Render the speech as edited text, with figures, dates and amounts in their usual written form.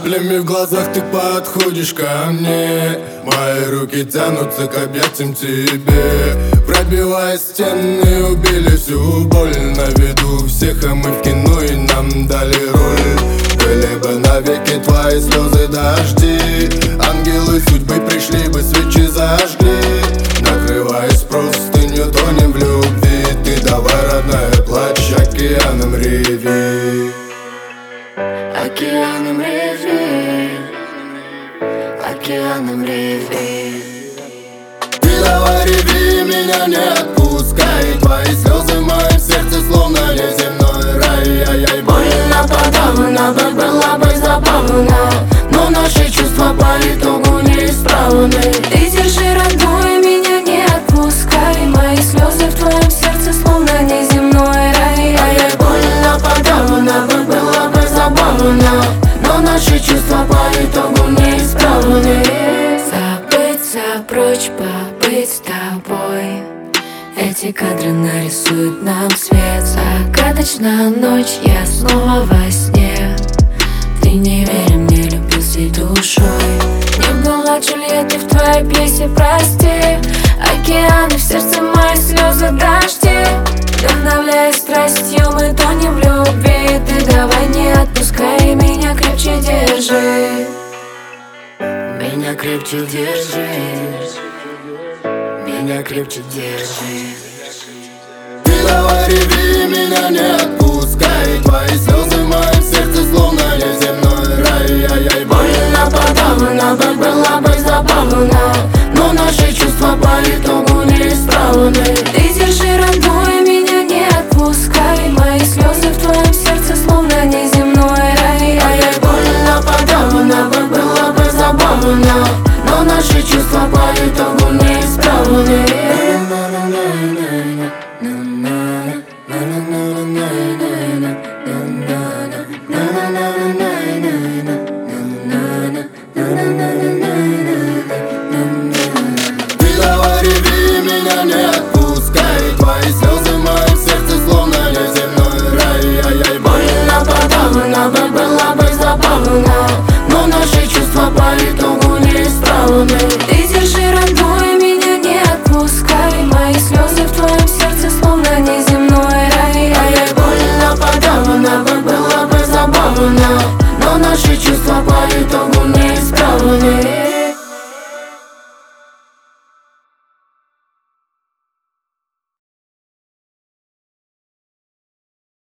каплями в глазах ты подходишь ко мне. Мои руки тянутся к объятиям тебе. Пробивая стены, убили всю боль. На виду всех, а мы в кино и нам дали роль. Были бы навеки твои слезы дожди. Ангелы судьбы пришли бы, свечи зажгли. Накрываясь простынью, тонем в любви. Ты давай, родная, плачь, океаном реви. Океаном реви, океаном реви. Ты давай реви, меня не отпускай. Твои слезы в моем сердце словно неземной рай. Ай-яй, Больно подавно, бы была бы забавно, но наши чувства по итогу неисправны. Ты держи, родной, меня не отпускай. Мои слезы в твоем сердце словно неземной рай. Ай-яй, больно подавно, бы было бы забавно, но наши чувства по итогу неисправны. Забыться прочь, побыть с тобой. Эти кадры нарисуют нам свет. Загадочная ночь, я снова во сне. Ты не верь мне, любил всей душой. Не была Джульетты в твоей пьесе, прости. Океаны в сердце, мои слезы дожди. Вдохновляясь страстью, мы тонем в любви. Ты давай не отпускай, меня крепче держи. Меня крепче держи. Меня крепче держи. ты давай реви, меня не отпускай. Твои слезы в моем сердце словно неземной рай. Ай-яй, Больно подавно, бы было бы забавно, но наши чувства по итогу неисправны. Ты держи, родной, меня не отпускай. Мои слезы в твоем сердце словно неземной рай. Ай-яй, больно подавно, бы было бы забавно, но наши чувства по итогу неисправны. ты давай реви, меня не отпускай. Твои слезы в моем сердце словно неземной рай. Ай-яй, Больно подавно, бы было бы забавно, но наши чувства по итогу неисправны. Ты держи, родной, меня не отпускай. Мои слезы в твоем сердце словно неземной рай. Ай-яй, больно подавно, бы было бы забавно, но наши чувства по итогу